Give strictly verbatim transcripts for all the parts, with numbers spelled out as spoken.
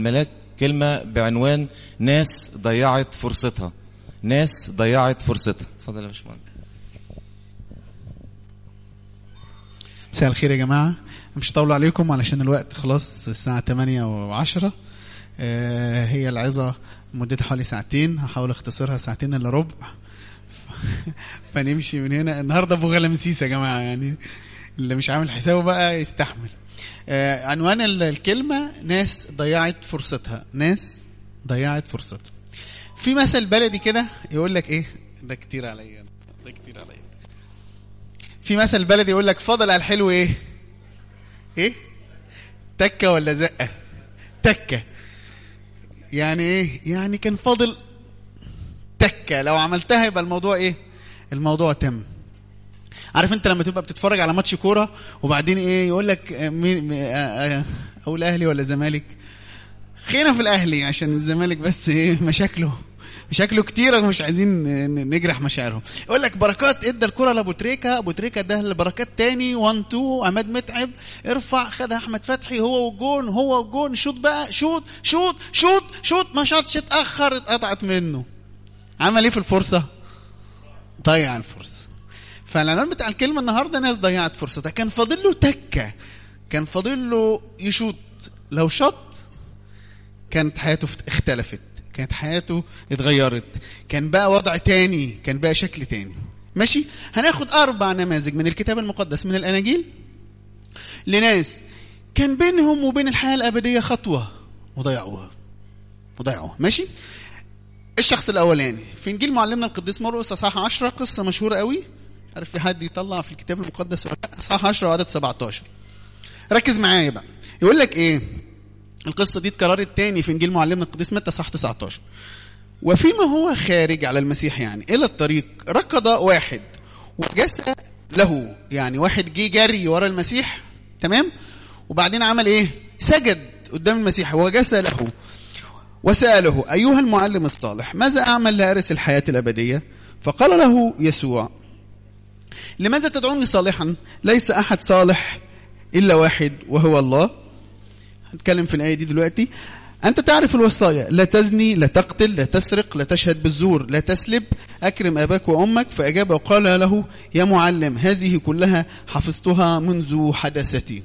ملاك كلمة بعنوان ناس ضيعت فرصتها. ناس ضيعت فرصتها. اتفضل يا باشمهندس. مساء الخير يا جماعة. مش هطول عليكم علشان الوقت خلاص الساعة تمانية وعشرة. آه هي العظة مدتها حوالي ساعتين، هحاول اختصرها ساعتين الا ربع فنمشي من هنا. النهاردة ابو غلمسيس يا جماعة، يعني اللي مش عامل حسابه بقى يستحمل. آه عنوان الكلمة ناس ضيعت فرصتها. ناس ضيعت فرصتها. في مثل بلدي كده يقول لك ايه، ده كتير عليا، ده كتير عليا. في مثل بلدي يقول لك فضل على الحلو ايه ايه تكة ولا زقة؟ تكة. يعني ايه؟ يعني كان فاضل تكة، لو عملتها يبقى الموضوع ايه؟ الموضوع تم. عارف انت لما تبقى بتتفرج على ماتش كورة وبعدين ايه يقول لك مين او الاهلي ولا زمالك؟ خلينا في الاهلي عشان الزمالك بس ايه مشاكله مشاكله كتيره ومش عايزين نجرح مشاعرهم. يقول لك بركات ادى الكره لابو تريكه، ابو تريكه ده لبركات تاني واحد اتنين، عماد متعب ارفع، خدها احمد فتحي، هو والجون هو والجون، شوط بقى، شوط شوط شوط شوط، ما شاطش، اتاخر، اتقطعت منه. عمل ايه في الفرصه؟ ضيع الفرصه. فالعنوان بتاع الكلمه النهارده ناس ضيعت فرصتها. كان فاضل له تكه، كان فاضل له يشوط، لو شط كانت حياته اختلفت، كانت حياته اتغيرت، كان بقى وضع تاني، كان بقى شكل تاني. ماشي؟ هناخد أربع نماذج من الكتاب المقدس من الأناجيل لناس كان بينهم وبين الحياة الأبدية خطوة وضيعوها وضيعوها. ماشي؟ الشخص الأولاني في إنجيل معلمنا القديس مرقس اصحاح عشرة، قصة مشهورة قوي. عارف في حد يطلع في الكتاب المقدس ولا لا؟ اصحاح عشرة وعدد سبعتاشر. ركز معايا بقى. يقول لك إيه؟ القصة دي اتكررت تاني في إنجيل معلمنا القديس متى صح تسعتاشر. وفيما هو خارج على المسيح يعني إلى الطريق، ركض واحد وجس له. يعني واحد جه جري ورا المسيح، تمام؟ وبعدين عمل إيه؟ سجد قدام المسيح وجس له وسأله: أيها المعلم الصالح، ماذا أعمل لأرث الحياة الأبدية؟ فقال له يسوع: لماذا تدعوني صالحا؟ ليس أحد صالح إلا واحد وهو الله. هنتكلم في الآية دي دلوقتي. أنت تعرف الوصايا: لا تزني، لا تقتل، لا تسرق، لا تشهد بالزور، لا تسلب، أكرم أباك وأمك. فأجاب وقال له: يا معلم، هذه كلها حفظتها منذ حدثتي.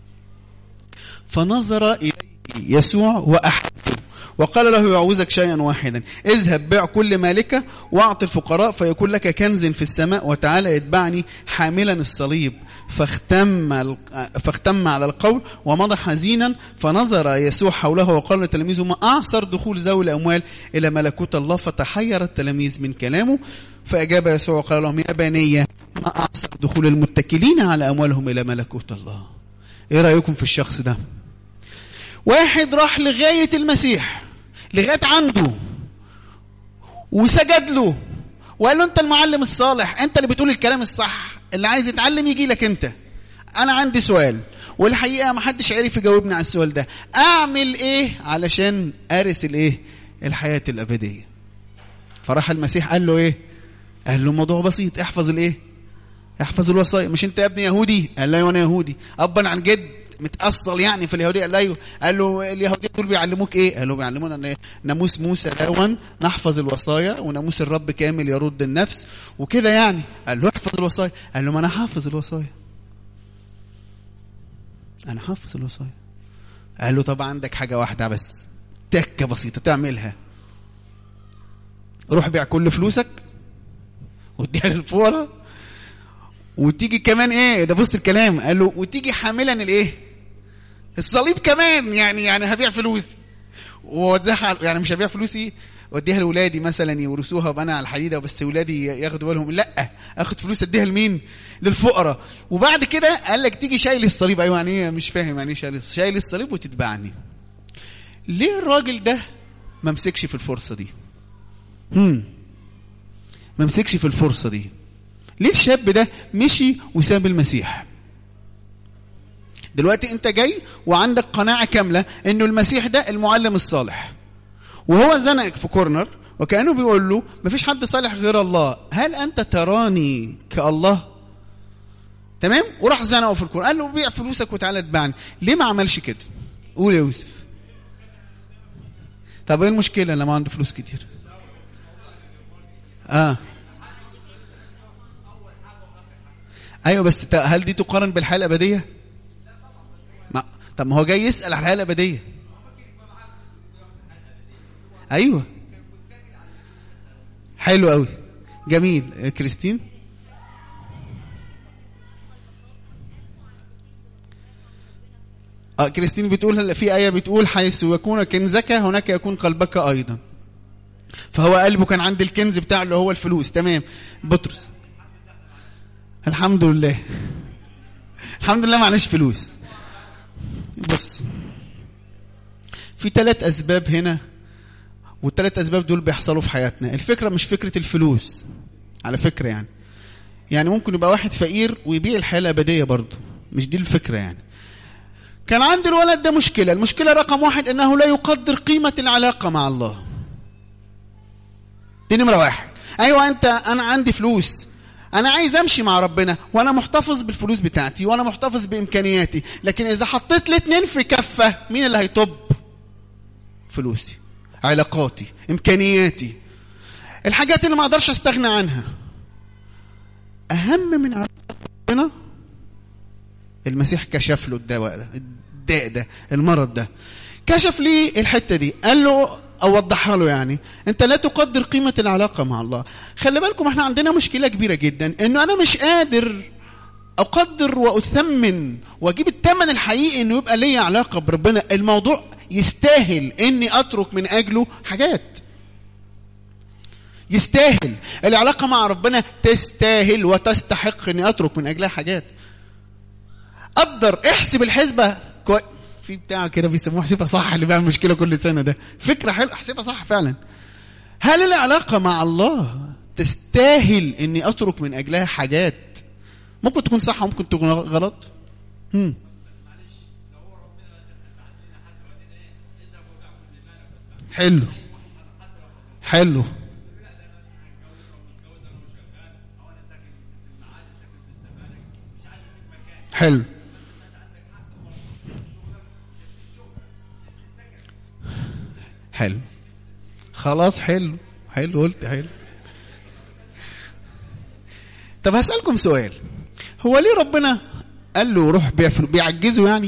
فنظر إليه يسوع وأحبه وقال له: يعوزك شيئا واحدا، اذهب بيع كل مالك واعط الفقراء فيكون لك كنز في السماء، وتعالى اتبعني حاملا الصليب. فاختم فاختم على القول ومضى حزينا. فنظر يسوع حوله وقال لتلاميذه: ما أعسر دخول ذوي الأموال إلى ملكوت الله. فتحير التلاميذ من كلامه. فأجاب يسوع وقال لهم: يا بني، ما أعسر دخول المتكلين على أموالهم إلى ملكوت الله. إيه رأيكم في الشخص ده؟ واحد راح لغاية المسيح، لغاية عنده، وسجد له وقال له: انت المعلم الصالح، انت اللي بتقول الكلام الصح، اللي عايز يتعلم يجي لك انت. انا عندي سؤال، والحقيقة ما حدش عارف يجاوبني على السؤال ده. اعمل ايه علشان ارث الايه؟ الحياة الابدية. فراح المسيح قال له ايه؟ قال له موضوع بسيط، احفظ الايه؟ احفظ الوصايا. مش انت يا ابني يهودي؟ قال له: وانا يهودي ابا عن جد، متأصل يعني في اليهودية. قال له قال له اليهودية دول بيعلموك ايه؟ قال له بيعلمونا ان ناموس موسى دون نحفظ الوصايا، وناموس الرب كامل يرد النفس وكده يعني. قال له: احفظ الوصايا. قال له: ما انا حافظ الوصايا، انا حافظ الوصايا. قال له: طب عندك حاجة واحدة بس، تكة بسيطة تعملها. روح بيع كل فلوسك واديها للفقراء، وتيجي كمان ايه ده؟ بص الكلام. قال له: وتيجي حاملا الايه؟ الصليب كمان. يعني يعني هبيع فلوسي واتزحل، يعني مش هبيع فلوسي واديها لاولادي مثلا يورثوها وابقى انا على الحديده وبس ولادي ياخدوا بالهم، لا، اخد فلوس اديها لمين؟ للفقراء. وبعد كده قال لك تيجي شايل الصليب. ايوه يعني ايه؟ مش فاهم يعني ايه شايل شايل الصليب وتتبعني. ليه الراجل ده ما مسكش في الفرصه دي؟ هم ما مسكش في الفرصه دي. ليه الشاب ده مشي وساب المسيح؟ دلوقتي انت جاي وعندك قناعة كاملة انه المسيح ده المعلم الصالح، وهو زنقك في كورنر وكأنه بيقول له مفيش حد صالح غير الله، هل انت تراني كالله؟ تمام؟ وراح زنقه في الكورنر، قال له: بيع فلوسك وتعالى اتبعني. ليه ما عملش كده؟ قول يا يوسف. طب ايه المشكله لما عنده فلوس كتير؟ اه ايوه، بس هل دي تقارن بالحياه الابديه؟ ما طب ما هو جاي يسال على الحياه الابديه. ايوه حلو قوي، جميل. كريستين. اه كريستين بتقول في آية بتقول حيث يكون كنزك هناك يكون قلبك أيضا. فهو قلبه كان عند الكنز بتاعه اللي هو الفلوس. تمام. بطرس. الحمد لله الحمد لله معناش فلوس. بص، في ثلاث أسباب هنا، والثلاث أسباب دول بيحصلوا في حياتنا. الفكرة مش فكرة الفلوس على فكرة، يعني يعني ممكن يبقى واحد فقير ويبيع الحياة الأبدية برضه، مش دي الفكرة. يعني كان عند الولد ده مشكلة. المشكلة رقم واحد أنه لا يقدر قيمة العلاقة مع الله. دي نمرة واحد. أيوة أنت، أنا عندي فلوس، أنا عايز أمشي مع ربنا وأنا محتفظ بالفلوس بتاعتي وأنا محتفظ بإمكانياتي، لكن إذا حطيت الاتنين في كفة مين اللي هيطب؟ فلوسي، علاقاتي، إمكانياتي، الحاجات اللي ما أقدرش أستغنى عنها. أهم من علاقة ربنا المسيح كشف له الدواء ده، الداء ده، المرض ده، كشف لي الحتة دي. قال له او وضحها له، يعني انت لا تقدر قيمة العلاقة مع الله. خلي بالكم احنا عندنا مشكلة كبيرة جدا، انه انا مش قادر اقدر واثمن واجيب الثمن الحقيقي انه يبقى لي علاقة بربنا. الموضوع يستاهل اني اترك من اجله حاجات، يستاهل. العلاقة مع ربنا تستاهل وتستحق اني اترك من اجلها حاجات. قدر، احسب الحسبة كوي... في بتاع كده بيسموه احسبها صح، اللي بيعمل مشكلة كل سنة ده، فكرة حلوة، احسبها صح فعلا. هل العلاقة مع الله تستاهل اني اترك من اجلها حاجات ممكن تكون صح وممكن تكون غلط؟ هم. حلو حلو حلو حلو خلاص، حلو حلو قلت حلو. طب هسألكم سؤال، هو ليه ربنا قال له روح بيع فلوس؟ بيعجزه يعني؟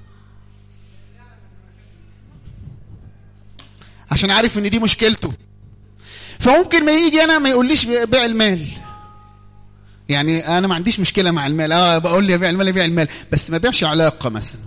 عشان عارف ان دي مشكلته، فممكن ما يجي انا ما يقوليش بيع المال. يعني انا ما عنديش مشكلة مع المال، اه بقول لي بيع المال بيع المال، بس ما بيعش علاقة مثلا.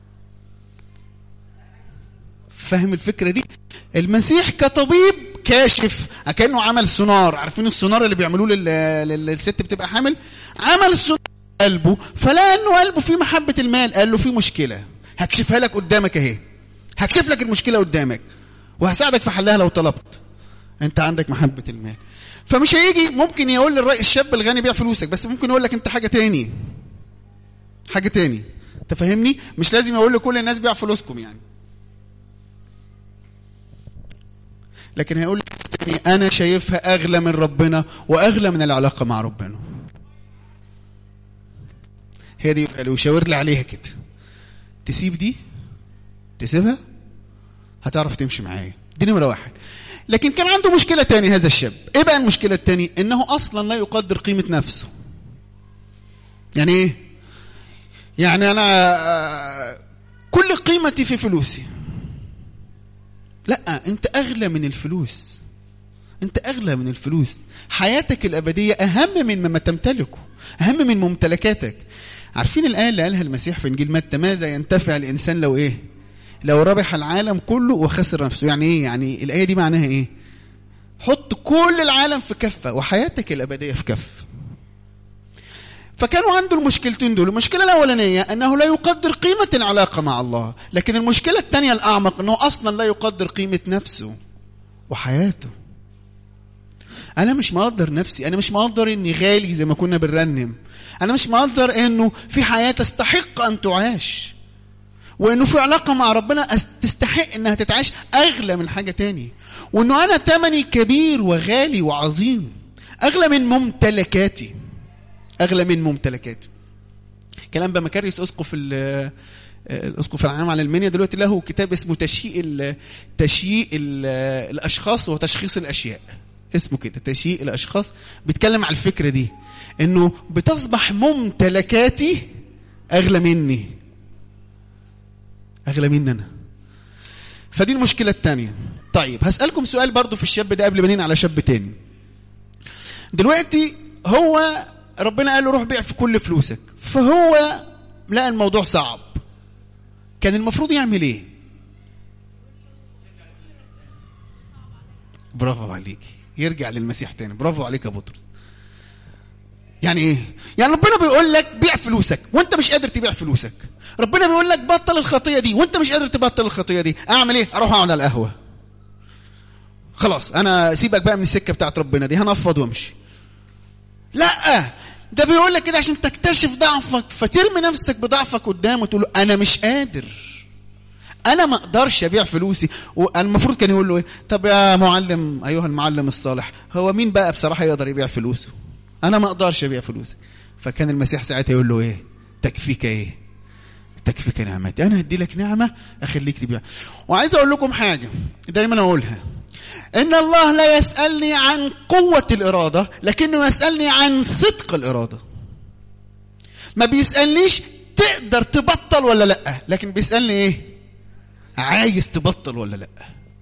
فاهم الفكرة دي؟ المسيح كطبيب كاشف، كأنه عمل سونار. عارفين السونار اللي بيعملوه للست بتبقى حامل؟ عمل سونار قلبه، فلا انه قلبه فيه محبة المال. قال له في مشكلة هكشفها لك قدامك اهي، هكشف لك المشكلة قدامك وهساعدك في حلها لو طلبت. انت عندك محبة المال. فمش هيجي ممكن يقول للرأي الشاب الغني بيع فلوسك، بس ممكن يقول لك انت حاجة تاني، حاجة تاني. تفهمني؟ مش لازم يقول لكل الناس بيع فلوسكم يعني، لكن هيقول لك انا شايفها اغلى من ربنا واغلى من العلاقة مع ربنا. هي دي اللي يشاور لي عليها كده، تسيب دي تسيبها هتعرف تمشي معايا. دي نمرة واحد. لكن كان عنده مشكلة تاني هذا الشاب. ايه بقى المشكلة التاني؟ انه اصلا لا يقدر قيمة نفسه. يعني ايه؟ يعني انا كل قيمتي في فلوسي. لا، انت اغلى من الفلوس، انت اغلى من الفلوس. حياتك الابدية اهم من ما تمتلكه، اهم من ممتلكاتك. عارفين الآية اللي قالها المسيح في انجيل متى؟ ماذا ينتفع الانسان لو ايه؟ لو ربح العالم كله وخسر نفسه. يعني ايه؟ يعني الآية دي معناها ايه؟ حط كل العالم في كفة وحياتك الابدية في كفة. فكانوا عنده المشكلتين دول. المشكلة الأولانية أنه لا يقدر قيمة العلاقة مع الله، لكن المشكلة الثانية الأعمق أنه أصلا لا يقدر قيمة نفسه وحياته. أنا مش مقدر نفسي، أنا مش مقدر أني غالي زي ما كنا بنرنم، أنا مش مقدر أنه في حياة تستحق أن تعاش، وأنه في علاقة مع ربنا تستحق أنها تتعاش أغلى من حاجة تاني، وأنه أنا تمني كبير وغالي وعظيم، أغلى من ممتلكاتي، أغلى من ممتلكاتي. كلام بمكاريس أسقف الاسقف العام على المنيا دلوقتي له كتاب اسمه تشييء ال تشييء ال الاشخاص وتشخيص الاشياء، اسمه كده تشييء الاشخاص. بيتكلم على الفكره دي انه بتصبح ممتلكاتي اغلى مني، اغلى مني انا. فدي المشكله الثانيه. طيب هسالكم سؤال برضو في الشاب ده قبل ما نيجي على شاب تاني. دلوقتي هو ربنا قال له روح بيع في كل فلوسك، فهو لقى الموضوع صعب، كان المفروض يعمل ايه؟ برافو عليك، يرجع للمسيح تاني. برافو عليك يا بطرس. يعني ايه؟ يعني ربنا بيقول لك بيع فلوسك وانت مش قادر تبيع فلوسك، ربنا بيقول لك بطل الخطيه دي وانت مش قادر تبطل الخطيه دي، اعمل ايه؟ اروح اقعد على القهوه. خلاص انا سيبك بقى من السكه بتاعت ربنا دي، هنفض وامشي. لا، ده بيقول لك كده عشان تكتشف ضعفك، فترمي نفسك بضعفك قدامه وتقول له انا مش قادر، انا ما اقدرش ابيع فلوسي. والمفروض كان يقول له ايه؟ طب يا معلم، ايها المعلم الصالح، هو مين بقى بصراحه يقدر يبيع فلوسه؟ انا ما اقدرش ابيع فلوسي. فكان المسيح ساعتها يقول له ايه؟ تكفيك ايه؟ تكفيك نعمتي، انا هدي لك نعمه اخليك تبيع. وعايز اقول لكم حاجه دايما اقولها، ان الله لا يسالني عن قوه الاراده، لكنه يسالني عن صدق الاراده. ما بيسالنيش تقدر تبطل ولا لا، لكن بيسالني ايه؟ عايز تبطل ولا لا.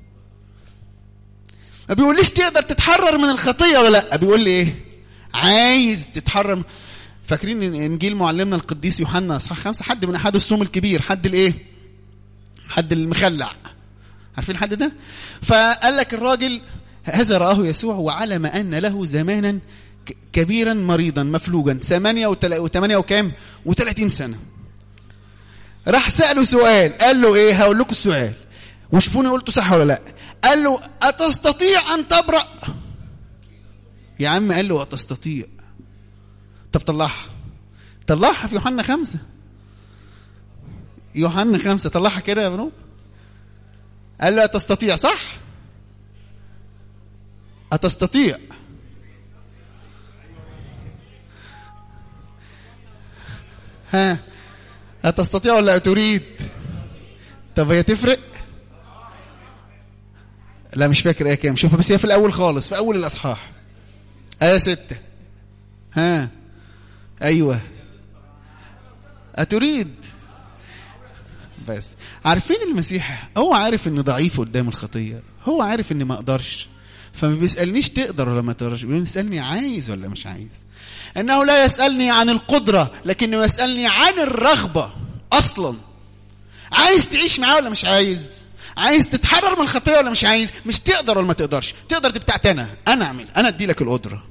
ما بيقوليش تقدر تتحرر من الخطيه ولا لا، بيقول لي ايه؟ عايز تتحرر. فاكرين انجيل معلمنا القديس يوحنا اصحاح خمسة، حد من احد الصوم الكبير، حد الايه؟ حد المخلع، عارفين الحد ده؟ فقال لك الراجل هذا رآه يسوع وعلم أن له زمانا كبيرا مريضا مفلوجا ثمانية وثمانية وكام وثلاثين سنة. راح سأله سؤال، قال له ايه؟ هقول لكم السؤال وشوفوني قلته صح ولا لا. قال له أتستطيع أن تبرأ؟ يا عم قال له أتستطيع. طب طلعها، طلعها في يوحنا خمسة، يوحنا خمسة طلعها كده يا بنو. قال له أتستطيع، صح؟ أتستطيع. ها، أتستطيع ولا أتريد؟ طب هي تفرق؟ لا مش فاكر ايه كام، شوفها بس هي في الأول خالص، في أول الأصحاح، آية ستة. ها أيوة، أتريد. بس عارفين المسيح هو عارف ان ضعيف قدام الخطيه، هو عارف ان ما اقدرش، فما بيسالنيش تقدر ولا ما تقدرش، بيسالني عايز ولا مش عايز. انه لا يسالني عن القدره، لكنه يسالني عن الرغبه. اصلا عايز تعيش معاه ولا مش عايز؟ عايز تتحرر من الخطيه ولا مش عايز؟ مش تقدر ولا ما تقدرش، تقدر دي بتاعتي انا، انا اعمل، انا ادي لك القدره.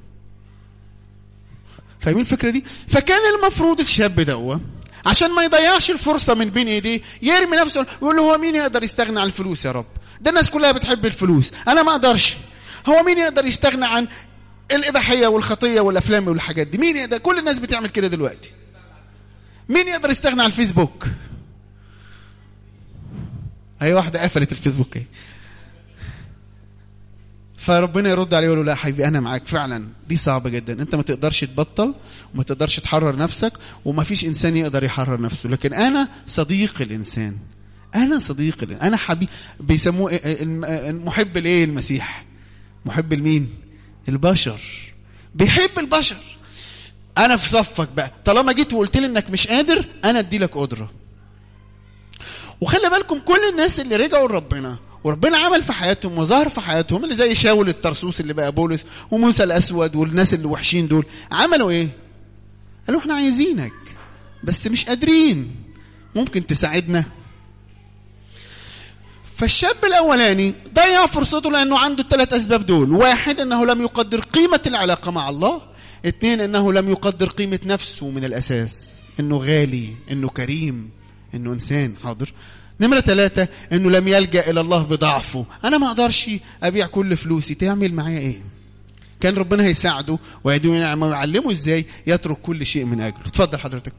فاهمين الفكره دي؟ فكان المفروض الشاب ده عشان ما يضيعش الفرصة من بين ايديه يرمي نفسه ويقول له هو مين يقدر يستغنى عن الفلوس يا رب؟ ده الناس كلها بتحب الفلوس، انا ما اقدرش. هو مين يقدر يستغنى عن الاباحية والخطية والافلام والحاجات دي؟ مين يقدر؟ كل الناس بتعمل كده دلوقتي. مين يقدر يستغنى عن الفيسبوك؟ اي واحدة قفلت الفيسبوك اهي. فربنا يرد عليه ويقول له لا حبيبي انا معاك، فعلا دي صعبه جدا، انت ما تقدرش تبطل وما تقدرش تحرر نفسك، وما فيش انسان يقدر يحرر نفسه، لكن انا صديق الانسان، انا صديق الانسان. انا حبيب، بيسموه محب الايه؟ المسيح محب المين؟ البشر، بيحب البشر. انا في صفك بقى، طالما جيت وقلت لي انك مش قادر، انا ادي لك قدره. وخلي بالكم كل الناس اللي رجعوا لربنا وربنا عمل في حياتهم وظهر في حياتهم، اللي زي شاول الترسوس اللي بقى بولس، وموسى الأسود، والناس اللي وحشين دول، عملوا ايه؟ قالوا احنا عايزينك بس مش قادرين، ممكن تساعدنا؟ فالشاب الأولاني ضيع فرصته لأنه عنده الثلاث أسباب دول. واحد، أنه لم يقدر قيمة العلاقة مع الله. اثنين، أنه لم يقدر قيمة نفسه من الأساس، أنه غالي، أنه كريم، أنه إنسان حاضر. نمرة ثلاثة، أنه لم يلجأ إلى الله بضعفه. أنا ما أقدرش أبيع كل فلوسي، تعمل معايا إيه؟ كان ربنا هيساعده ويديله نعمة ويعلمه إزاي يترك كل شيء من أجله. اتفضل حضرتك.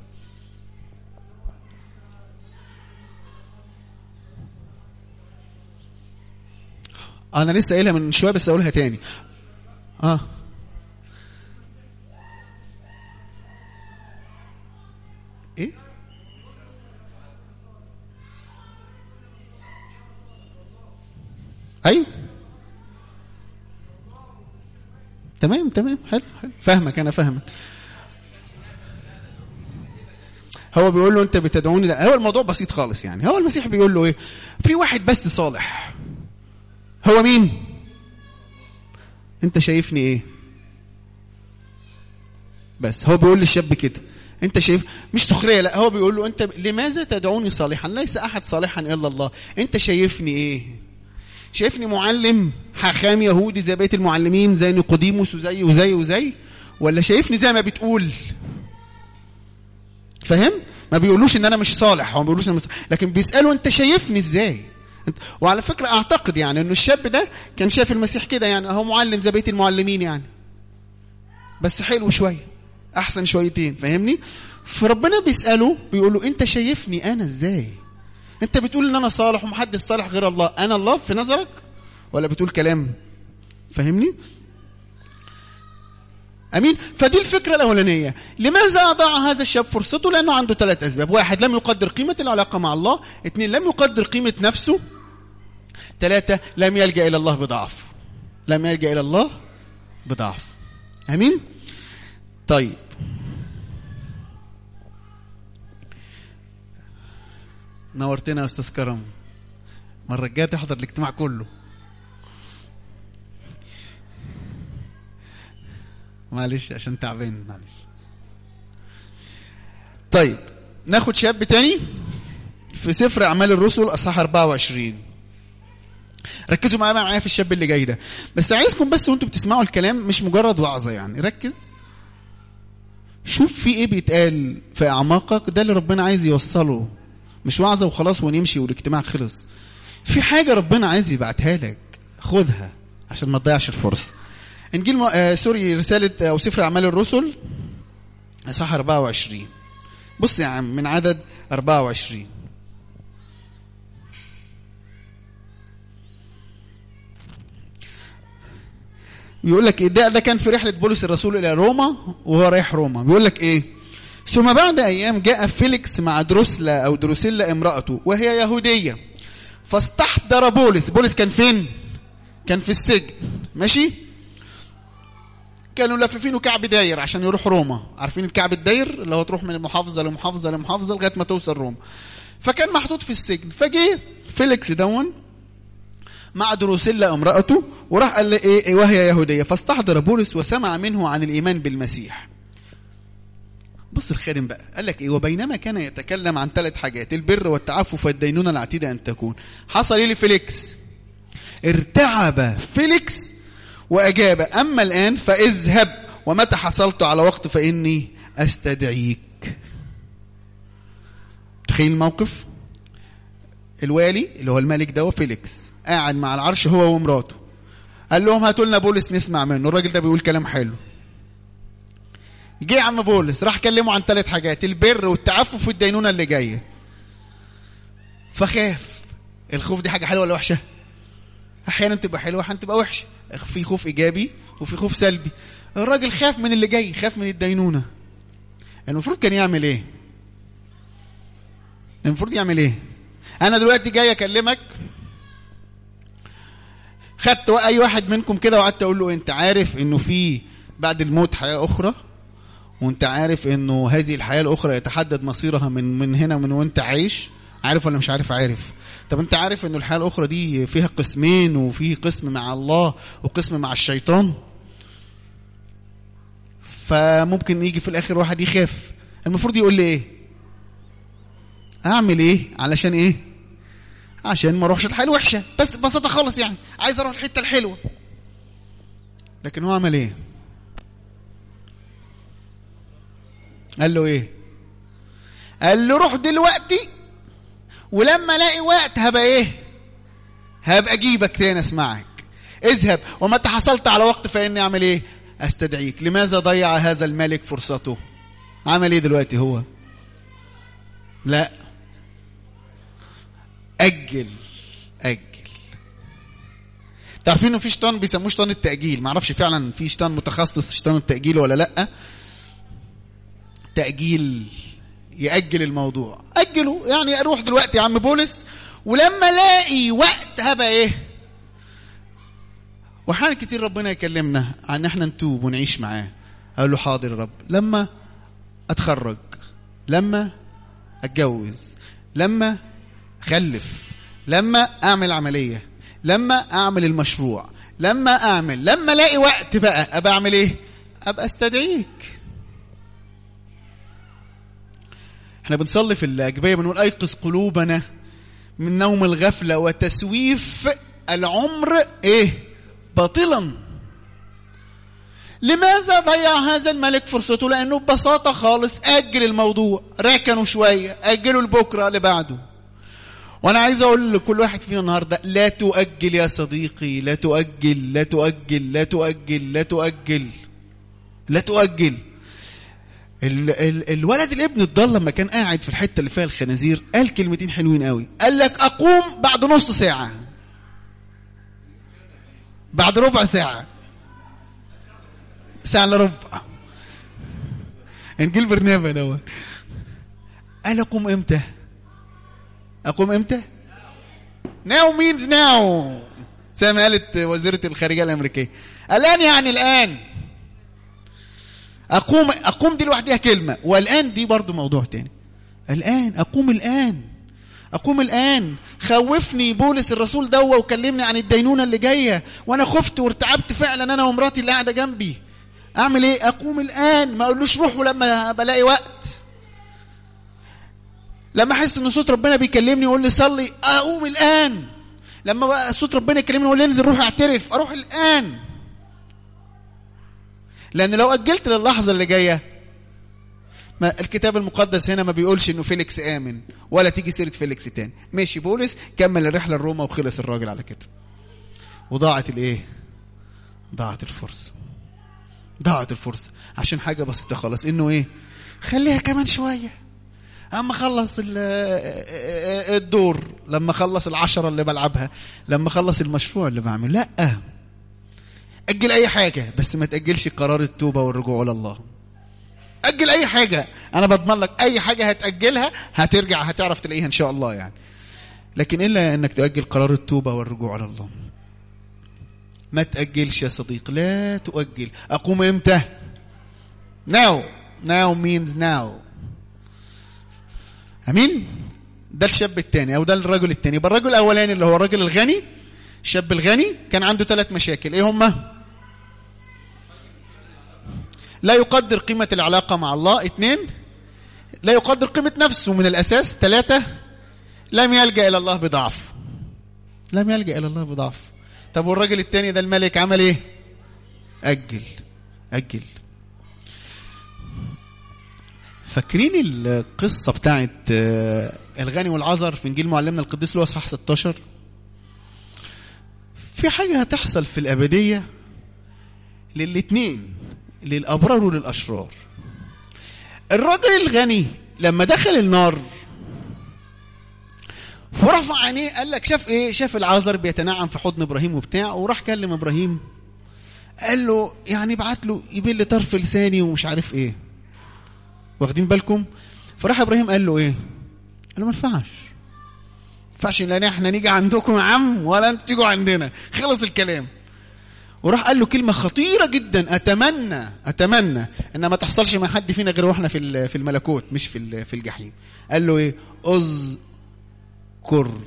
أنا لسه قايلها من شوية بس أقولها تاني. آه إيه؟ ايوه تمام تمام حلو حلو فاهمك انا فاهمك. هو بيقول له انت بتدعوني، لا هو الموضوع بسيط خالص يعني. هو المسيح بيقول له ايه؟ في واحد بس صالح، هو مين؟ انت شايفني ايه؟ بس هو بيقول للشاب كده انت شايف، مش سخريه، لا هو بيقول له انت لماذا تدعوني صالحا؟ ليس احد صالحا الا الله. انت شايفني ايه؟ شايفني معلم حاخام يهودي زي بقيه المعلمين، زي نيقوديموس وزي وزي وزي، ولا شايفني زي ما بتقول؟ فاهم؟ ما بيقولوش ان انا مش صالح، هو ما بيقولوش ان أنا مش صالح، لكن بيسالوا انت شايفني ازاي؟ وعلى فكره اعتقد يعني انه الشاب ده كان شايف المسيح كده، يعني هو معلم زي بقيه المعلمين يعني، بس حلو شويه، احسن شويتين، فاهمني؟ فربنا بيساله بيقول له انت شايفني انا ازاي؟ انت بتقول ان انا صالح ومحدش صالح غير الله، انا الله في نظرك ولا بتقول كلام؟ فاهمني؟ امين. فدي الفكره الاولانيه. لماذا اضاع هذا الشاب فرصته؟ لانه عنده ثلاث اسباب. واحد، لم يقدر قيمه العلاقه مع الله. اثنين، لم يقدر قيمه نفسه. ثلاثه، لم يلجا الى الله بضعف. لم يلجا الى الله بضعف. امين. طيب نورتنا يا استاذ كرم، المره الجايه تحضر الاجتماع كله. معلش عشان تعبان، معلش. طيب ناخد شاب تاني في سفر اعمال الرسل اصحاح أربعة وعشرين. ركزوا معايا معايا في الشاب اللي جاي ده، بس عايزكم بس وانتم بتسمعوا الكلام مش مجرد وعظه يعني، ركز شوف في ايه بيتقال في اعماقك، ده اللي ربنا عايز يوصله، مش وعظه وخلاص ونمشي والاجتماع خلص. في حاجه ربنا عايز يبعتها لك، خدها عشان ما تضيعش الفرصه. انجيل م... آه سوري رساله او سفر اعمال الرسل اصحاح أربعة وعشرين. بص يا عم من عدد أربعة وعشرين. بيقول لك ايه؟ ده ده كان في رحله بولس الرسول الى روما وهو رايح روما. بيقول لك ايه؟ ثم بعد ايام جاء فيليكس مع دروسلا او دروسيلا امراته وهي يهوديه، فاستحضر بولس. بولس كان فين؟ كان في السجن، ماشي؟ كانوا لاففينه كعب داير عشان يروح روما. عارفين الكعب الداير اللي هو تروح من محافظه لمحافظه لمحافظه لغايه ما توصل روما. فكان محطوط في السجن. فجه فيليكس دون مع دروسيلا امرأته وراح قال ايه وهي يهوديه، فاستحضر بولس وسمع منه عن الايمان بالمسيح. بص الخادم بقى قال لك ايه؟ وبينما كان يتكلم عن ثلاث حاجات، البر والتعفف والدينونه العتيده ان تكون، حصل ايه لفيليكس؟ ارتعب فيليكس واجاب، اما الان فاذهب، ومتى حصلت على وقت فاني استدعيك. تخيل الموقف، الوالي اللي هو الملك ده وفيليكس قاعد مع العرش هو ومراته، قال لهم هاتوا لنا بولس نسمع منه، الراجل ده بيقول كلام حلو. جه عم بولس راح كلمه عن ثلاث حاجات، البر والتعفف والدينونه اللي جايه. فخاف. الخوف دي حاجه حلوه ولا وحشه؟ احيانا تبقى حلوه احيانا تبقى وحشه، في خوف ايجابي وفي خوف سلبي. الراجل خاف من اللي جاي، خاف من الدينونه. المفروض كان يعمل ايه؟ المفروض يعمل ايه؟ انا دلوقتي جاي اكلمك، خدت اي واحد منكم كده وقعدت اقول له انت عارف انه في بعد الموت حياه اخرى، وانت عارف انه هذه الحياه الاخرى يتحدد مصيرها من من هنا من وانت عايش، عارف ولا مش عارف؟ عارف. طب انت عارف انه الحياه الاخرى دي فيها قسمين، وفيه قسم مع الله وقسم مع الشيطان؟ فممكن يجي في الاخر واحد يخاف. المفروض يقول لي ايه؟ اعمل ايه علشان ايه؟ عشان ما اروحش الحياه الوحشه، بس ببساطه خالص يعني، عايز اروح الحته الحلوه. لكن هو عمل ايه؟ قال له ايه؟ قال له روح دلوقتي، ولما الاقي وقت هبقى ايه؟ هبقى اجيبك تاني اسمعك. اذهب، ومتى حصلت على وقت فاني اعمل ايه؟ استدعيك. لماذا ضيع هذا الملك فرصته؟ عمل ايه دلوقتي هو؟ لا، اجل اجل. تعرفين انه في شيطان بيسموه شيطان التاجيل، معرفش فعلا في شيطان متخصص شيطان التاجيل ولا لا. تاجيل، ياجل الموضوع، اجله يعني. اروح دلوقتي يا عم بولس، ولما الاقي وقت هبقى ايه؟ وحين كتير ربنا يكلمنا عن احنا نتوب ونعيش معاه. اقول له حاضر يا رب، لما اتخرج، لما اتجوز، لما اخلف، لما اعمل عملية، لما اعمل المشروع، لما اعمل لما الاقي وقت بقى ابقى اعمل ايه؟ ابقى استدعيك. احنا بنصلي في الاجبية بنقول ايقظ قلوبنا من نوم الغفلة وتسويف العمر ايه باطلا. لماذا ضيع هذا الملك فرصته؟ لانه ببساطة خالص اجل الموضوع، ركنوا شوية، اجلوا لبكرة لبعده. وانا عايز اقول لكل واحد فينا النهاردة لا تؤجل يا صديقي، لا تؤجل لا تؤجل لا تؤجل لا تؤجل لا تؤجل. ال ال الولد الابن الضال لما كان قاعد في الحتة اللي فيها الخنازير قال كلمتين حلوين قوي. قال لك اقوم بعد نص ساعة، بعد ربع ساعة، ساعة الا ربع، انجيل برنابا دوت. قال اقوم امتى؟ اقوم امتى؟ now means now، زي ما قالت وزيرة الخارجية الامريكية، الان يعني الان. اقوم اقوم دي لوحدها كلمة، والان دي برضو موضوع تاني. الان اقوم الان اقوم الان. خوفني بولس الرسول دوا وكلمني عن الدينونة اللي جاية، وانا خفت وارتعبت فعلا انا ومراتي اللي قاعدة جنبي. اعمل ايه؟ اقوم الان، ما اقولوش روحوا لما بلاقي وقت. لما احس ان صوت ربنا بيكلمني ويقول لي صلي اقوم الان. لما بقى صوت ربنا يكلمني ويقول لي انزل روح اعترف، اروح الان. لان لو اجلت للحظه اللي جايه، ما الكتاب المقدس هنا ما بيقولش انه فيليكس امن ولا تيجي سيره فيليكس تاني. ماشي، بولس كمل الرحله لروما وخلص الراجل على كده، وضاعت الايه؟ ضاعت الفرصه. ضاعت الفرصه عشان حاجه بسيطه خالص، انه ايه؟ خليها كمان شويه اما خلص الدور، لما خلص العشرة اللي بلعبها، لما خلص المشروع اللي بعمل. لا، اجل اي حاجة بس ما تأجلش قرار التوبة والرجوع الى الله. اجل اي حاجة، انا بضمن لك اي حاجة هتأجلها هترجع، هتعرف تلاقيها ان شاء الله يعني. لكن الا انك تأجل قرار التوبة والرجوع الى الله. ما تأجلش يا صديق، لا تؤجل. اقوم امتى؟ now now means now. امين. ده الشاب الثاني او ده الرجل الثاني. يبقى الرجل الاولاني اللي هو الرجل الغني، الشاب الغني، كان عنده ثلاث مشاكل. ايه هما؟ لا يقدر قيمة العلاقة مع الله. اثنين، لا يقدر قيمة نفسه من الاساس. ثلاثة، لم يلجأ الى الله بضعف. لم يلجأ الى الله بضعف. طب والرجل الثاني ده الملك عمل ايه؟ اجل اجل. فاكرين القصة بتاعت الغني والعذر في انجيل معلمنا القديس لوقا اصحاح ستة عشر؟ في حاجة هتحصل في الأبدية للاتنين، للأبرار وللأشرار. الراجل الغني لما دخل النار ورفع عينيه قال لك شاف ايه؟ شاف العذر بيتنعم في حضن ابراهيم وبتاع، وراح كلم ابراهيم قال له يعني بعت له يبل طرف لساني ومش عارف ايه. واخدين بالكم؟ فراح ابراهيم قال له ايه؟ قال له ما ينفعش، ما ينفعش لا احنا نيجي عندكم يا عم ولا انتوا تيجوا عندنا. خلص الكلام. وراح قال له كلمه خطيره جدا، اتمنى اتمنى ان ما تحصلش مع حد فينا غير واحنا في في الملكوت مش في في الجحيم. قال له ايه؟ اذكر،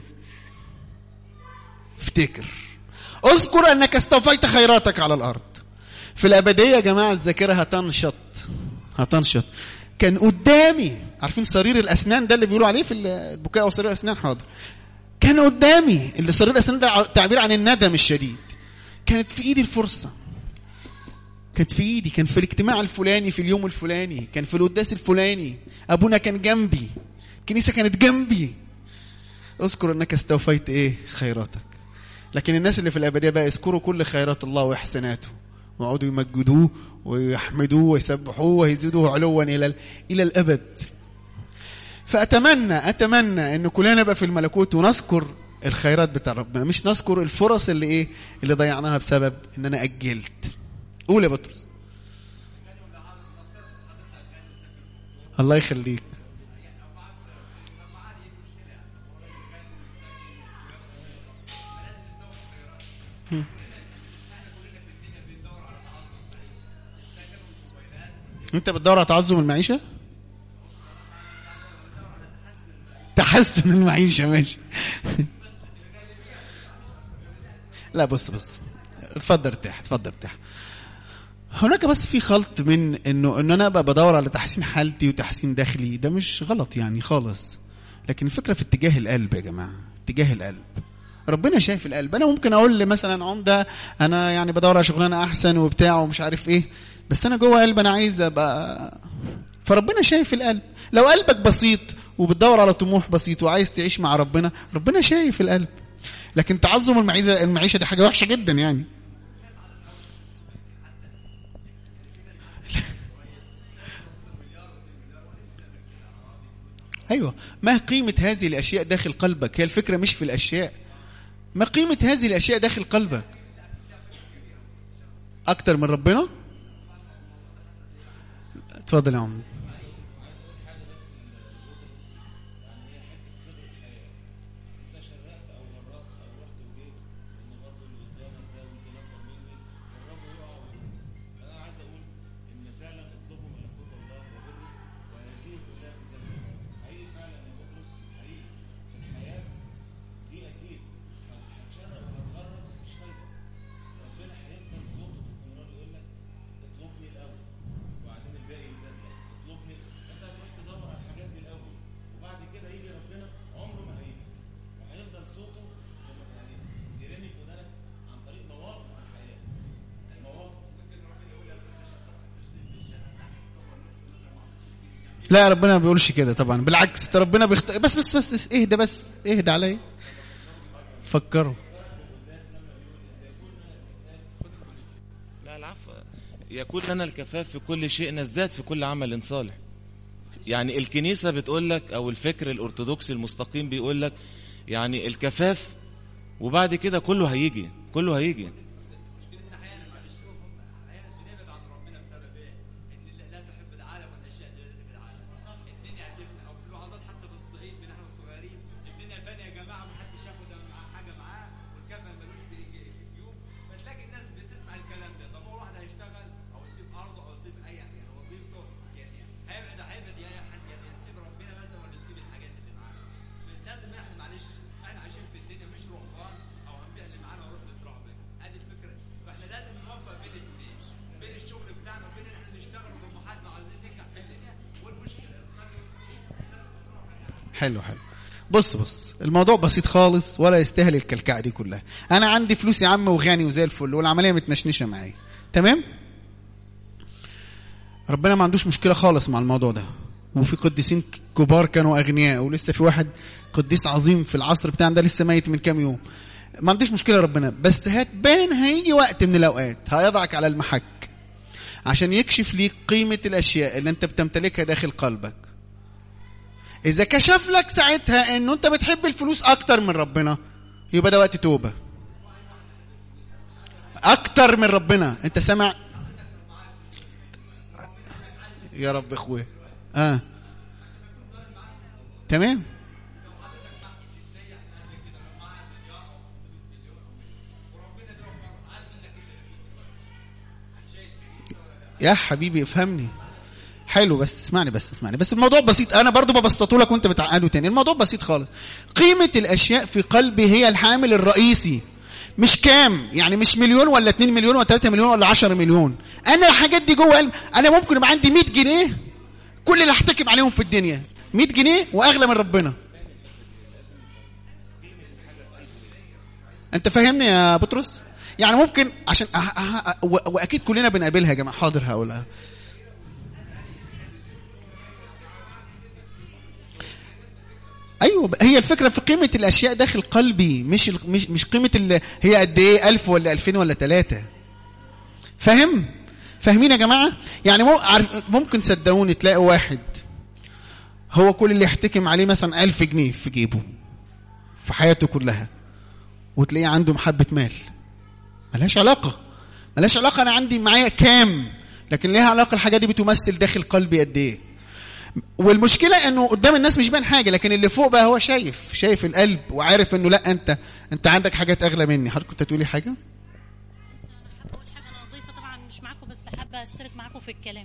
افتكر، اذكر انك استوفيت خيراتك على الارض. في الابديه يا جماعه الذاكره هتنشط هتنشط. كان قدامي، عارفين صرير الاسنان ده اللي بيقولوا عليه في البكاء وصرير الاسنان؟ حاضر. كان قدامي اللي صرير الاسنان ده تعبير عن الندم الشديد. كانت في ايدي الفرصه، كانت في ايدي، كان في الاجتماع الفلاني في اليوم الفلاني، كان في القداس الفلاني، ابونا كان جنبي، الكنيسه كانت جنبي. اذكر انك استوفيت ايه؟ خيراتك. لكن الناس اللي في الابديه بقى يذكروا كل خيرات الله واحساناته، ويقعدوا يمجدوه ويحمدوه ويسبحوه ويزيدوه علوا الى الى الابد. فاتمنى اتمنى ان كلنا نبقى في الملكوت ونذكر الخيرات بتاع ربنا، مش نذكر الفرص اللي ايه اللي ضيعناها بسبب ان انا اجلت. قول يا بطرس. الله يخليك. انت بتدور على تعظم المعيشه، تحسن المعيشه، ماشي. لا بص بص اتفضل ارتاح، اتفضل ارتاح. هناك بس في خلط من انه ان انا ابقى بدور على تحسين حالتي وتحسين داخلي، ده مش غلط يعني خالص، لكن الفكره في اتجاه القلب يا جماعه، اتجاه القلب. ربنا شايف القلب. انا ممكن اقول مثلا عمده انا يعني بدور على شغلانه احسن وبتاع ومش عارف ايه، بس انا جوه قلب انا عايز ابقى، فربنا شايف القلب. لو قلبك بسيط وبتدور على طموح بسيط وعايز تعيش مع ربنا، ربنا شايف القلب. لكن تعظم المعيشه المعيشه دي حاجه وحشه جدا يعني. ايوه، ما قيمه هذه الاشياء داخل قلبك؟ هي الفكره مش في الاشياء، ما قيمه هذه الاشياء داخل قلبك اكتر من ربنا؟ اتفضل يا عم. لا ربنا ما بيقولش كده طبعا، بالعكس ربنا بيخت... بس بس بس اهدى، بس اهدى علي، فكروا. لا العفو، يكون لنا الكفاف في كل شيء نزداد في كل عمل صالح. يعني الكنيسة بتقول لك، او الفكر الارثوذكسي المستقيم بيقول لك يعني الكفاف، وبعد كده كله هيجي، كله هيجي. حلو حلو. بص بص الموضوع بسيط خالص ولا يستاهل الكلكعه دي كلها. انا عندي فلوس يا عم وغني وزي الفل والعمليه متنشنشه معايا، تمام؟ ربنا ما عندوش مشكله خالص مع الموضوع ده، وفي قديسين كبار كانوا اغنياء، ولسه في واحد قديس عظيم في العصر بتاعنا ده لسه ميت من كام يوم. ما عندوش مشكله ربنا، بس هتبان هيجي وقت من الاوقات هيضعك على المحك عشان يكشف ليك قيمه الاشياء اللي انت بتمتلكها داخل قلبك. إذا كشف لك ساعتها إنه أنت بتحب الفلوس أكتر من ربنا، يبقى ده وقت توبة. أكتر من ربنا، أنت سامع؟ يا رب إخوة. آه تمام. يا حبيبي افهمني. حلو، بس اسمعني بس اسمعني بس الموضوع بسيط، انا برضو ببسطه لك وانت بتعقده تاني. الموضوع بسيط خالص. قيمة الاشياء في قلبي هي الحامل الرئيسي، مش كام، يعني مش مليون ولا اتنين مليون ولا تلاتة مليون ولا عشرة مليون. انا الحاجات دي جوه قلبي. انا ممكن يبقى عندي مية جنيه كل اللي احتكم عليهم في الدنيا، مية جنيه واغلى من ربنا. انت فاهمني يا بطرس؟ يعني ممكن عشان أه أه واكيد كلنا بنقابلها يا جماعه. حاضر هقولها. ايوه، هي الفكره في قيمه الاشياء داخل قلبي، مش مش مش قيمه اللي هي قد ايه، ألف ولا ألفين ولا ثلاثة. فاهم؟ فاهمين يا جماعه؟ يعني ممكن صدقوني تلاقي واحد هو كل اللي يحتكم عليه مثلا ألف جنيه في جيبه في حياته كلها، وتلاقيه عنده محبه مال. ملهاش علاقه، ملهاش علاقه انا عندي معايا كام، لكن ليها علاقه الحاجه دي بتمثل داخل قلبي قد ايه. والمشكله انه قدام الناس مش باين حاجه، لكن اللي فوق بقى هو شايف شايف القلب وعارف انه لا، انت انت عندك حاجات اغلى مني. حضرتك كنت تقولي حاجه؟ بس انا حابه اقول حاجه، انا ضيفه طبعا مش معاكم، بس حابه اشترك معاكم في الكلام.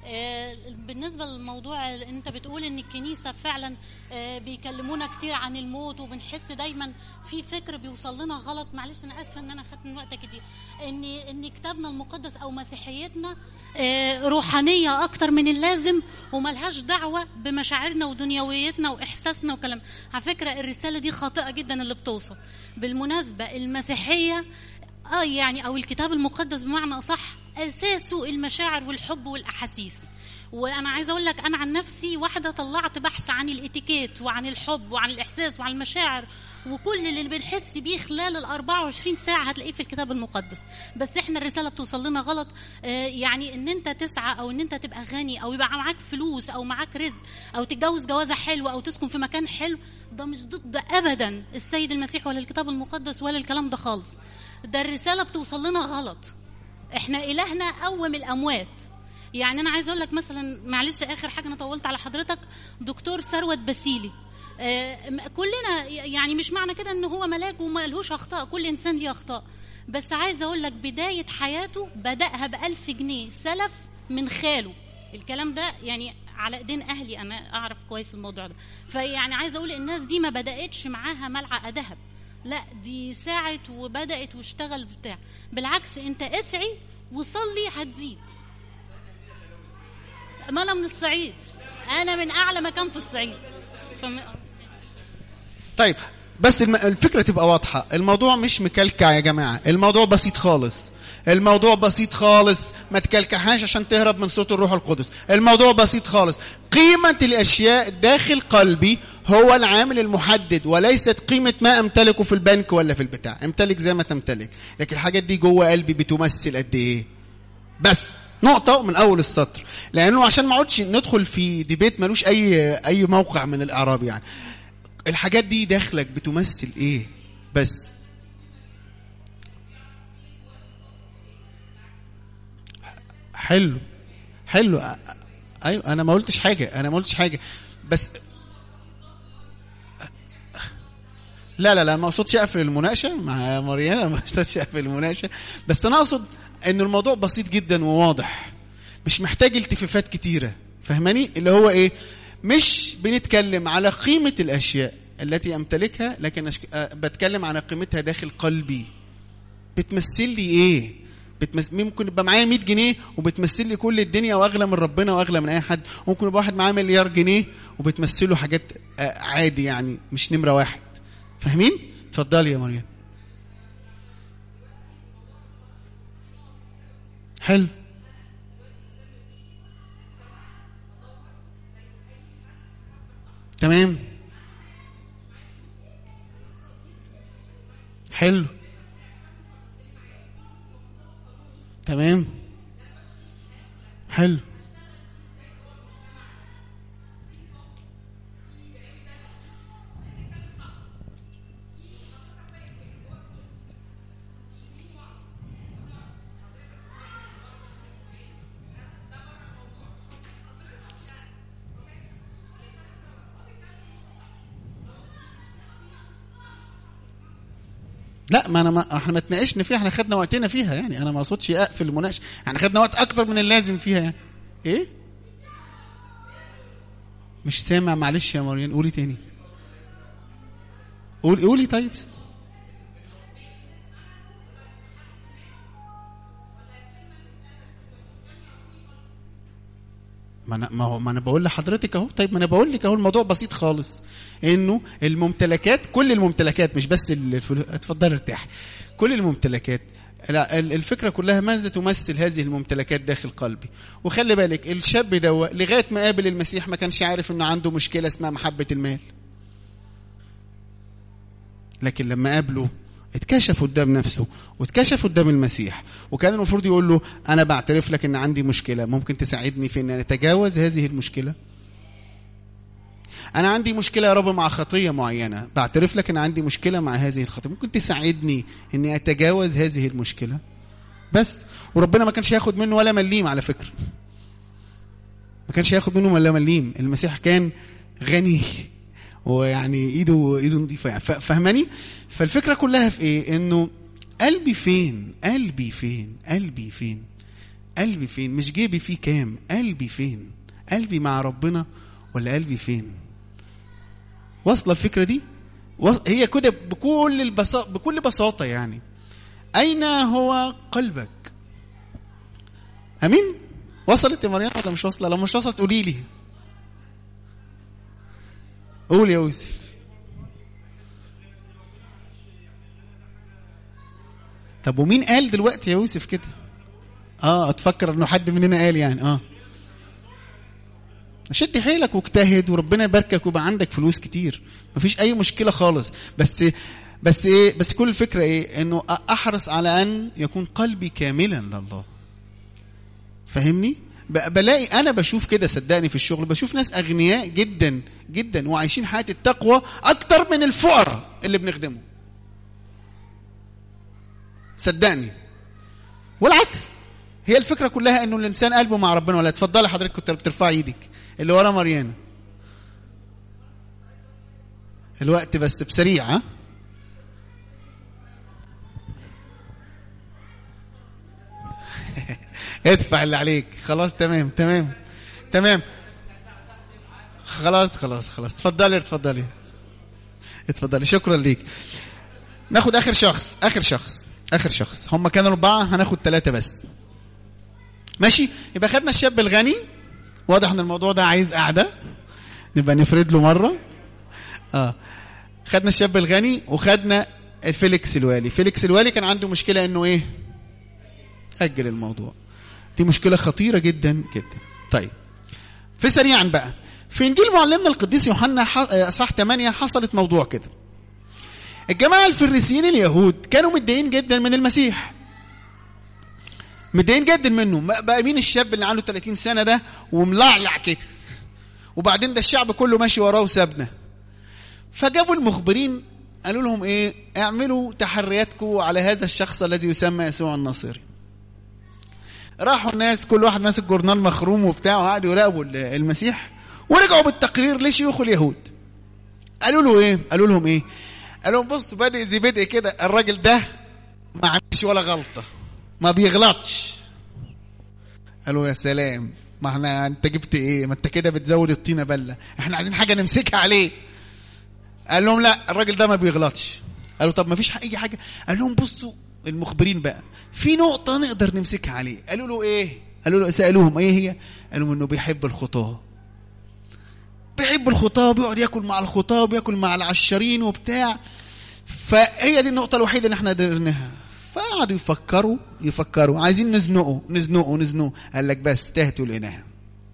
بالنسبة للموضوع انت بتقول ان الكنيسة فعلا بيكلمونا كتير عن الموت، وبنحس دايما في فكر بيوصل لنا غلط. معلش انا اسفة ان انا خدت من وقتك دي، ان ان كتابنا المقدس او مسيحيتنا روحانية اكتر من اللازم، وملهاش دعوة بمشاعرنا ودنيويتنا واحساسنا وكلام. على فكرة الرسالة دي خاطئة جدا اللي بتوصل. بالمناسبة المسيحية اه يعني او الكتاب المقدس بمعنى اصح اساسه المشاعر والحب والاحاسيس. وانا عايزه اقول لك انا عن نفسي واحده طلعت بحث عن الاتيكيت وعن الحب وعن الاحساس وعن المشاعر، وكل اللي بنحس بيه خلال ال أربعة وعشرين ساعه هتلاقيه في الكتاب المقدس. بس احنا الرساله بتوصل لنا غلط. آه يعني ان انت تسعى او ان انت تبقى غني او يبقى معاك فلوس او معاك رزق او تتجوز جوازه حلوه او تسكن في مكان حلو، ده مش ضد ابدا السيد المسيح ولا الكتاب المقدس ولا الكلام ده خالص. ده الرساله بتوصل لنا غلط. احنا الهنا قوم الاموات. يعني انا عايز اقول لك مثلا، معلش اخر حاجه انا طولت على حضرتك، دكتور ثروت باسيلي. آه كلنا يعني مش معنى كده ان هو ملاك وما لهوش اخطاء، كل انسان ليه اخطاء، بس عايز اقول لك بدايه حياته بداها بألف جنيه سلف من خاله. الكلام ده يعني على ايدين اهلي، انا اعرف كويس الموضوع ده. فيعني عايز اقول الناس دي ما بداتش معاها ملعقه ذهب، لا دي ساعت وبدات واشتغل بتاع. بالعكس انت اسعي وصلي هتزيد. ما انا من الصعيد، انا من اعلى مكان في الصعيد. فم... طيب بس الفكره تبقى واضحه، الموضوع مش مكلكع يا جماعه، الموضوع بسيط خالص، الموضوع بسيط خالص، ما تكلكعهاش عشان تهرب من صوت الروح القدس. الموضوع بسيط خالص. قيمه الاشياء داخل قلبي هو العامل المحدد، وليست قيمه ما امتلكه في البنك ولا في البتاع. امتلك زي ما تمتلك، لكن الحاجات دي جوه قلبي بتمثل قد ايه. بس نقطة من أول السطر، لأنه عشان ما اقعدش ندخل في ديبيت ملوش أي أي موقع من الإعراب. يعني الحاجات دي داخلك بتمثل إيه بس. حلو حلو أيوة، أنا ما قلتش حاجة، أنا ما قلتش حاجة بس. لا لا لا ما اقصدش اقفل المناقشه مع مريانا، ما اقصدش اقفل المناقشه، بس انا اقصد ان الموضوع بسيط جدا وواضح، مش محتاج التفافات كتيره. فهماني اللي هو ايه؟ مش بنتكلم على قيمه الاشياء التي امتلكها، لكن أشك... بتكلم على قيمتها داخل قلبي. بتمثل لي ايه؟ بتمثل... ممكن يبقى معايا مية جنيه وبتمثل لي كل الدنيا واغلى من ربنا واغلى من اي حد. ممكن يبقى واحد معاه مليار جنيه وبتمثله حاجات عادي، يعني مش نمره واحد. فاهمين؟ اتفضلي يا مريم. حلو تمام حلو تمام حلو لا ما انا ما احنا ما اتناقشنا فيها، احنا خدنا وقتنا فيها. يعني انا ما اقصدش اقفل المناقشه، احنا خدنا وقت اكتر من اللازم فيها. يعني ايه؟ مش سامع، معلش يا مريم قولي تاني. قولي قولي طيب. ما انا ما هو ما انا بقول لحضرتك اهو. طيب ما انا بقول لك اهو الموضوع بسيط خالص، انه الممتلكات، كل الممتلكات مش بس الفلوس. اتفضل ارتاح. كل الممتلكات، لا الفكره كلها ماذا تمثل هذه الممتلكات داخل قلبي. وخلي بالك الشاب ده لغايه ما قابل المسيح ما كانش عارف انه عنده مشكله اسمها محبه المال، لكن لما قابله اتكشف قدام نفسه واتكشف قدام المسيح، وكان المفروض يقول له انا بعترف لك ان عندي مشكله، ممكن تساعدني في ان اتجاوز هذه المشكله؟ انا عندي مشكله يا رب مع خطيه معينه، بعترف لك ان عندي مشكله مع هذه الخطيه، ممكن تساعدني اني اتجاوز هذه المشكله؟ بس. وربنا ما كانش ياخد منه ولا مليم على فكره، ما كانش ياخد منه ولا مليم. المسيح كان غني ويعني ايده ايده نظيفه. يعني فهماني؟ فالفكره كلها في ايه؟ انه قلبي فين؟ قلبي فين؟ قلبي فين؟ قلبي فين؟ مش جيبي فيه كام، قلبي فين؟ قلبي مع ربنا ولا قلبي فين؟ واصله الفكره دي؟ هي كده بكل البساطه، بكل بساطه يعني. اين هو قلبك؟ امين؟ وصلت يا مريم ولا مش واصله؟ لو مش وصلت قولي لي. قول يا يوسف. طب ومين قال دلوقتي يا يوسف كده؟ اه اتفكر انه حد مننا قال يعني. اه شد حيلك واجتهد وربنا يباركك ويبقى عندك فلوس كتير، مفيش اي مشكله خالص. بس بس ايه بس كل الفكره ايه؟ انه احرص على ان يكون قلبي كاملا لله. فاهمني؟ بلاقي انا بشوف كده صدقني في الشغل، بشوف ناس اغنياء جدا جدا وعايشين حياه التقوى اكتر من الفقراء اللي بنخدمهم. صدقني. والعكس، هي الفكره كلها انه الانسان قلبه مع ربنا. ولا اتفضلي حضرتك كنت بترفع ايدك اللي ورا مريانه. الوقت بس بسريع. ها ادفع اللي عليك. خلاص تمام تمام تمام. خلاص خلاص خلاص اتفضلي اتفضلي اتفضلي. شكرا ليك. ناخد اخر شخص اخر شخص اخر شخص. هم كانوا اربعه، هناخد ثلاثه بس. ماشي؟ يبقى خدنا الشاب الغني. واضح ان الموضوع ده عايز قعده، نبقى نفرد له مره. اه خدنا الشاب الغني وخدنا فيليكس الوالي. فيليكس الوالي كان عنده مشكله انه ايه؟ اجل الموضوع. دي مشكله خطيره جدا جدا. طيب في سريعا بقى، في انجيل معلمنا القديس يوحنا اصحاح ثمانية حصلت موضوع كده. الجماعه الفريسيين اليهود كانوا متضايقين جدا من المسيح، متضايقين جدا منه. بقى مين الشاب اللي عنده ثلاثين سنه ده وملعلع كده، وبعدين ده الشعب كله ماشي وراه وسابنا. فجابوا المخبرين قالوا لهم ايه؟ اعملوا تحرياتكم على هذا الشخص الذي يسمى يسوع الناصري. راحوا الناس كل واحد ماسك جورنال مخروم وبتاع وقعدوا يراقبوا المسيح، ورجعوا بالتقرير لشيوخ اليهود. قالوا له ايه؟ قالوا لهم ايه؟ قالوا لهم بصوا بادئ زي بدء كده، الراجل ده ما عملش ولا غلطه، ما بيغلطش. قالوا يا سلام، ما احنا انت جبت ايه؟ ما انت كده بتزود الطينه بله، احنا عايزين حاجه نمسكها عليه. قال لهم لا، الراجل ده ما بيغلطش. قالوا طب ما فيش اي حاجه؟ قال لهم بصوا المخبرين بقى، في نقطه نقدر نمسكها عليه. قالوا له ايه؟ قالوا له سالوهم ايه هي؟ قالوا انه بيحب الخطاه، بيحب الخطاه، بيقعد ياكل مع الخطاه، بياكل مع العشارين وبتاع. فهي دي النقطه الوحيده اللي احنا قدرناها. فقعدوا يفكروا يفكروا عايزين نزنقه نزنقه نزنقه. قال لك بس تهتوا لقيناها،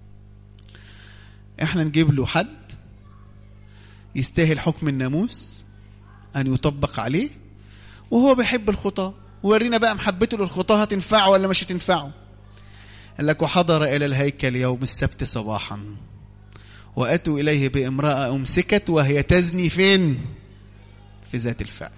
احنا نجيب له حد يستاهل حكم الناموس ان يطبق عليه، وهو بيحب الخطاه، وورينا بقى محبته للخطاه هتنفعه ولا مش هتنفعه. قال لك وحضر الى الهيكل يوم السبت صباحا، واتوا اليه بامراه امسكت وهي تزني فين؟ في ذات الفعل.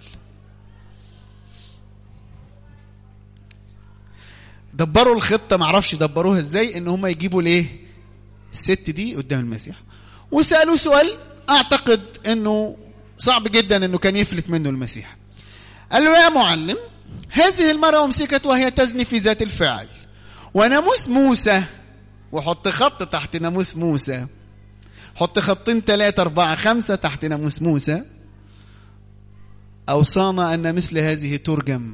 دبروا الخطه، معرفش دبروها ازاي، ان هم يجيبوا ليه الست دي قدام المسيح، وسالوه سؤال اعتقد انه صعب جدا انه كان يفلت منه المسيح. قال له يا معلم، هذه المرأة امسكت وهي تزني في ذات الفعل، وناموس موسى، وحط خط تحت ناموس موسى، حط خطين ثلاثة أربعة خمسة تحت ناموس موسى، أوصانا أن مثل هذه ترجم،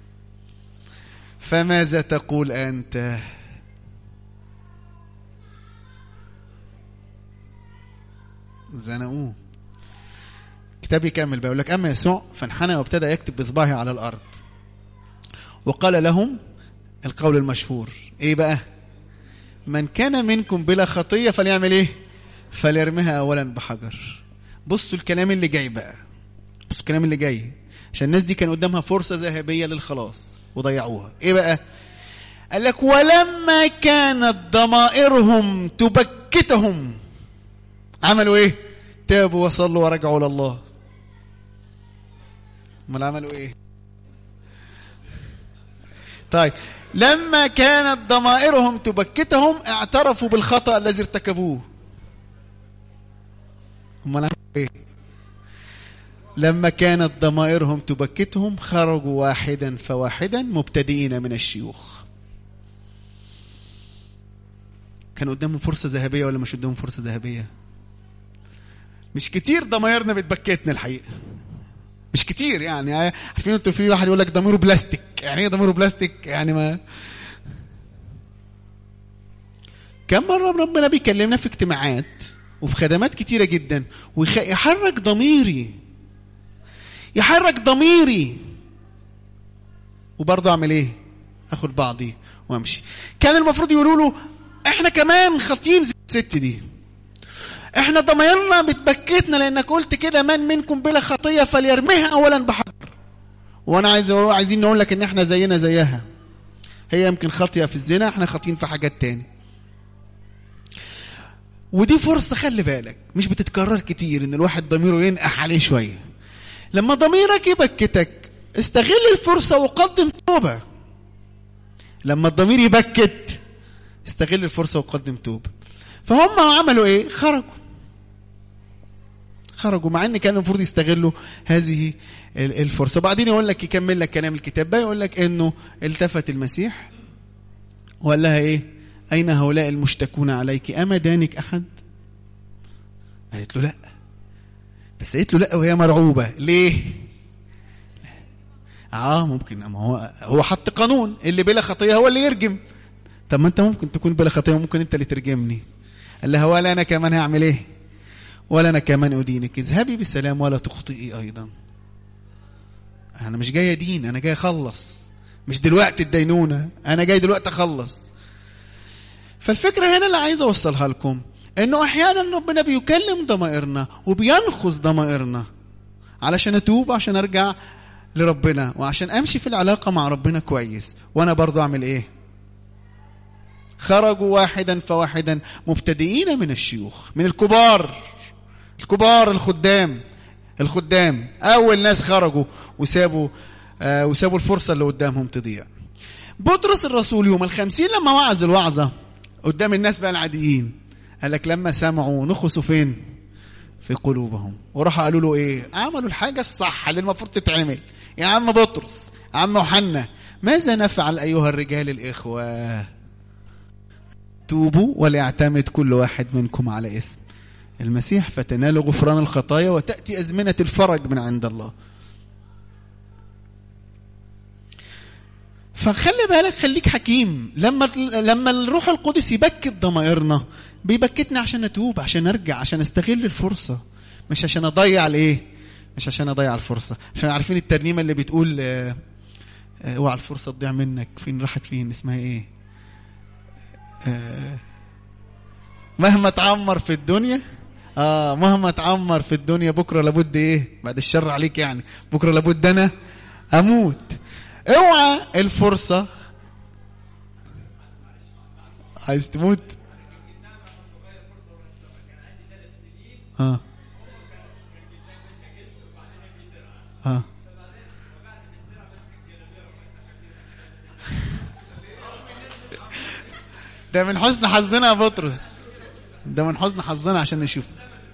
فماذا تقول أنت؟ زنقوه. كتاب يكمل بيقول لك أما يسوع فانحنى وابتدى يكتب بإصبعه على الأرض، وقال لهم القول المشهور إيه بقى؟ من كان منكم بلا خطية فليعمل إيه؟ فليرمها أولا بحجر. بصوا الكلام اللي جاي بقى، بصوا الكلام اللي جاي، عشان الناس دي كان قدامها فرصة ذهبية للخلاص وضيعوها. إيه بقى؟ قال لك ولما كانت ضمائرهم تبكتهم عملوا إيه؟ تابوا وصلوا ورجعوا لله. امال عملوا ايه؟ طيب لما كانت ضمائرهم تبكتهم اعترفوا بالخطأ الذي ارتكبوه. امال عملوا ايه؟ لما كانت ضمائرهم تبكتهم خرجوا واحدا فواحدا مبتدئين من الشيوخ. كان قدامهم فرصة ذهبية ولا مش قدامهم فرصة ذهبية؟ مش كتير ضمايرنا بتبكتنا الحقيقة، مش كتير. يعني عارفين انتوا في واحد يقول لك ضميره بلاستيك. يعني ايه ضميره بلاستيك؟ يعني ما كم مرة ربنا بيكلمنا في اجتماعات وفي خدمات كتيرة جدا ويحرك ضميري، يحرك ضميري، وبرضه اعمل ايه؟ اخد بعضي وامشي. كان المفروض يقولوا له احنا كمان خاطئين زي الست دي، احنا ضميرنا بتبكتنا لانك قلت كده من منكم بلا خطيه فليرميها اولا بحجر. وانا عايز عايزين نقول لك ان احنا زينا زيها، هي يمكن خاطيه في الزنا، احنا خاطئين في حاجات تاني. ودي فرصه خلي بالك مش بتتكرر كتير ان الواحد ضميره ينقح عليه شويه. لما ضميرك يبكتك استغل الفرصه وقدم توبه. لما الضمير يبكت استغل الفرصه وقدم توبه. فهم عملوا ايه؟ خرجوا خرجوا مع ان كانوا المفروض يستغلوا هذه الفرصه. وبعدين يقول لك يكمل لك كلام الكتاب بقى، يقول لك انه التفت المسيح وقال لها ايه؟ اين هؤلاء المشتكون عليك؟ اما دانك احد؟ قالت له لا. بس قالت له لا وهي مرعوبه. ليه؟ اه ممكن ما هو هو حط قانون اللي بلا خطيه هو اللي يرجم. طب ما انت ممكن تكون بلا خطيه وممكن انت اللي ترجمني. قال لها ولا انا كمان هعمل ايه؟ ولا انا كمان ادينك، اذهبي بالسلام ولا تخطئي ايضا. انا مش جاي ادين، انا جاي اخلص. مش دلوقتي الدينونه، انا جاي دلوقتي اخلص. فالفكره هنا اللي عايز اوصلها لكم انه احيانا ربنا بيكلم ضمائرنا وبينخذ ضمائرنا علشان اتوب، عشان ارجع لربنا، وعشان امشي في العلاقه مع ربنا كويس. وانا برضو اعمل ايه؟ خرجوا واحدا فواحدا مبتدئين من الشيوخ، من الكبار، الكبار الخدام الخدام اول ناس خرجوا وسابوا آه وسابوا الفرصه اللي قدامهم تضيع. بطرس الرسول يوم الخمسين لما وعظ الوعظه قدام الناس بقى العاديين، قال لك لما سمعوا نخسوا فين؟ في قلوبهم. وراحوا قالوا له ايه؟ عملوا الحاجه الصح اللي المفروض تتعمل. يا عم بطرس، يا عم يوحنا، ماذا نفعل ايها الرجال الاخوه؟ توبوا وليعتمد كل واحد منكم على اسم المسيح فتنالوا غفران الخطايا وتأتي أزمنة الفرج من عند الله. فخلي بالك، خليك حكيم. لما لما الروح القدس يبكت ضمائرنا بيبكتنا عشان نتوب، عشان نرجع، عشان استغل الفرصة، مش عشان اضيع الايه، مش عشان اضيع الفرصة. عشان عارفين الترنيمة اللي بتقول اوعى الفرصة تضيع منك، فين راحت فين؟ اسمها ايه؟ آه مهما تعمر في الدنيا اه مهما تعمر في الدنيا بكره لابد ايه؟ بعد الشر عليك يعني، بكره لابد انا اموت. اوعى الفرصه. عايز تموت؟ اه اه ده من حسن حظنا يا بطرس، ده من حسن حظنا عشان نشوف.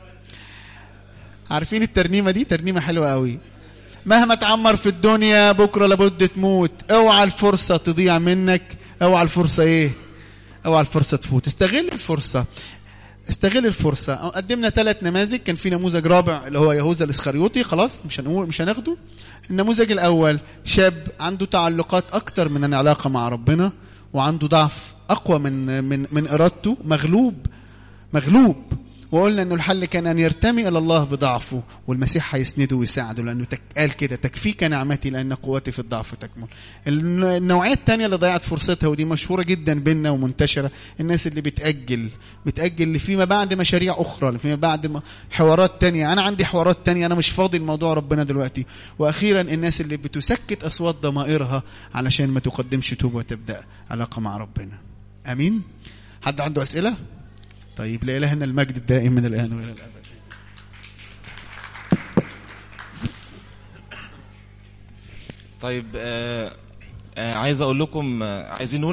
عارفين الترنيمة دي؟ ترنيمة حلوة قوي. مهما تعمر في الدنيا بكرة لابد تموت، اوعى الفرصة تضيع منك، اوعى الفرصة ايه؟ اوعى الفرصة تفوت. استغل الفرصة، استغل الفرصة. قدمنا ثلاث نماذج، كان في نموذج رابع اللي هو يهوذا الاسخريوطي، خلاص مش هنقول مش هناخده. النموذج الاول شاب عنده تعلقات اكتر من العلاقة مع ربنا، وعنده ضعف اقوى من من من ارادته، مغلوب مغلوب وقلنا انه الحل كان ان يرتمي الى الله بضعفه، والمسيح هيسنده ويساعده، لانه تك... قال كده تكفيك نعمتي لان قوتي في الضعف تكمل. النوعيه الثانيه اللي ضيعت فرصتها ودي مشهوره جدا بيننا ومنتشره، الناس اللي بتاجل بتاجل لفيما بعد مشاريع اخرى، لفيما بعد حوارات تانية. انا عندي حوارات تانية، انا مش فاضي الموضوع ربنا دلوقتي. واخيرا الناس اللي بتسكت اصوات ضمائرها علشان ما تقدمش توبه وتبدا علاقه مع ربنا. امين. حد عنده اسئله؟ طيب، لإلهنا المجد الدائم من الآن وإلى الأبد. طيب آه آه عايز أقول لكم آه عايزين نقول